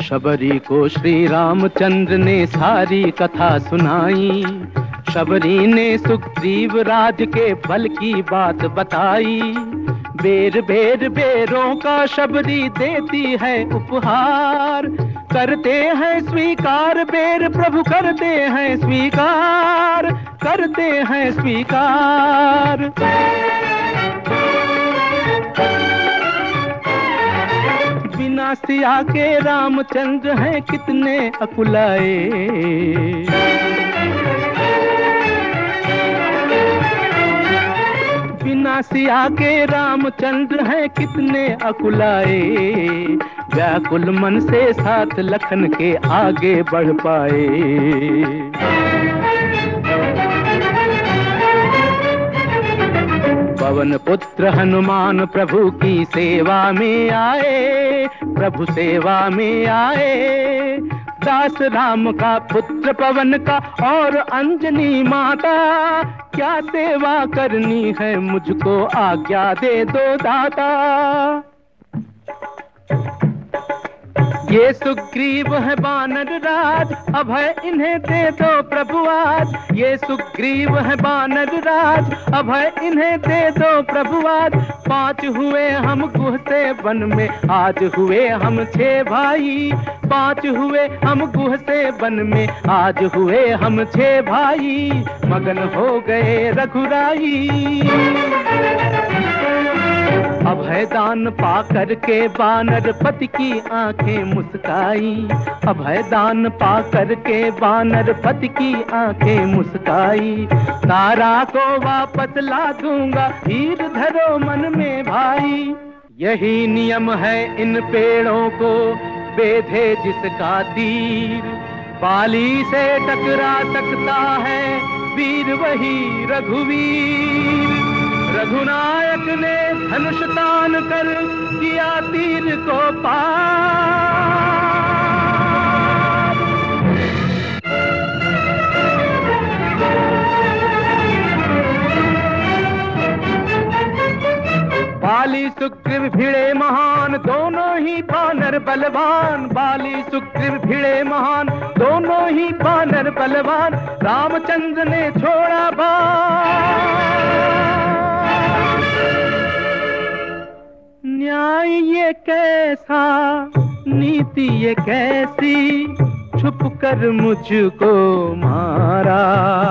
शबरी को श्री रामचंद्र ने सारी कथा सुनाई। शबरी ने सुग्रीव राज के बल की बात बताई। बेर बेर बेरों का शबरी देती है उपहार। करते हैं स्वीकार बेर प्रभु करते हैं स्वीकार, करते हैं स्वीकार। बिना सिया के रामचंद्र हैं कितने अकुलाए। बिना सिया के रामचंद्र हैं कितने अकुलाए। व्याकुल मन से साथ लखन के आगे बढ़ पाए। पवन पुत्र हनुमान प्रभु की सेवा में आए, प्रभु सेवा में आए। दास राम का पुत्र पवन का और अंजनी माता, क्या सेवा करनी है मुझको आज्ञा दे दो दाता। ये सुग्रीव है वानर राज, अभय इन्हें दे दो प्रभु आज। ये सुग्रीव है वानर राज, अभय इन्हें दे दो प्रभु आज। 5 हुए हम गुह से वन में, आज हुए हम 6 भाई। 5 हुए हम गुह से वन में, आज हुए हम 6 भाई। मगन हो गए रघुराई। अभय दान पा करके वानर पति की आंखें मुस्काई। अभय दान पा करके वानर पति की आंखें मुस्काई। तारा को वापस ला दूंगा, हीर धरो मन में भाई। यही नियम है इन पेड़ों को बेधे जिसका तीर। बाली से टकरा सकता है वीर वही रघुवीर। रघुनायक ने धनुष तान कर किया तीर को पार। बाली सुग्रीव भिड़े महान, दोनों ही वानर बलवान। बाली सुग्रीव भिड़े महान, दोनों ही वानर बलवान। रामचंद्र ने छोड़ा बाण। न्याय ये कैसा, नीति ये कैसी, छुप कर मुझको मारा।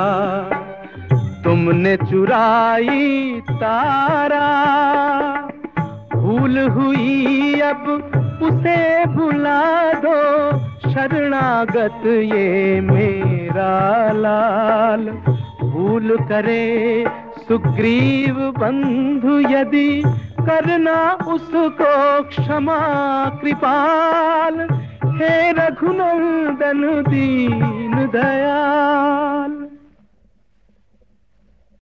तुमने चुराई तारा, भूल हुई अब उसे भुला दो। शरणागत ये मेरा लाल, भूल करे सुग्रीव बंधु यदि, करना उसको क्षमा कृपाल। हे रघुनंदन दीन दयाल।